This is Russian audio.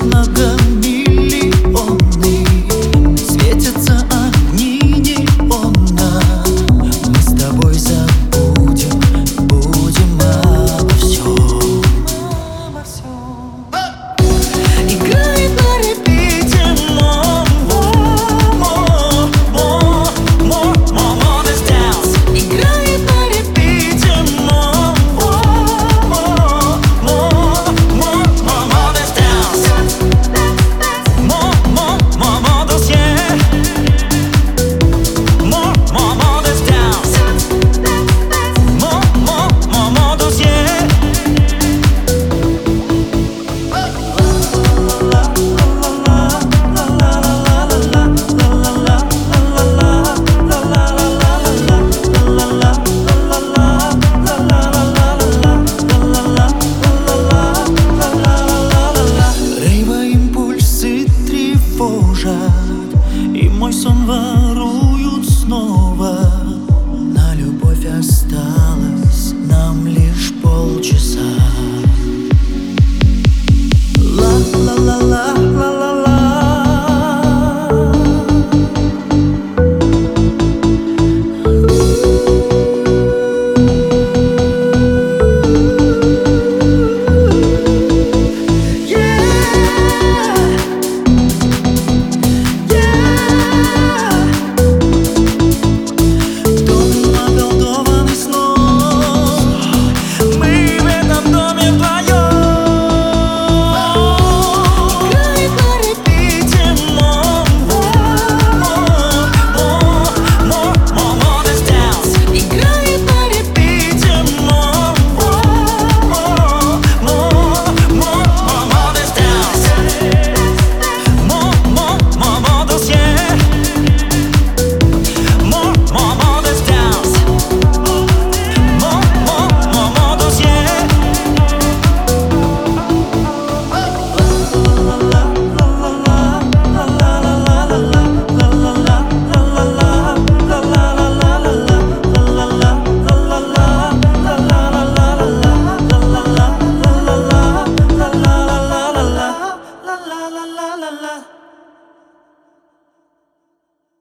многомиллионный, светятся огни неона. Мы с тобой забудем, будем обо всем. Играет на репите Modest Dance. Играет на репите Modest Dance. Modest, yeah. Modest Dance. Modest, yeah. Рейва-импульсы тревожат, и мой сон воруют снова. На любовь осталось нам лишь полчаса. Ла-ла-ла-ла.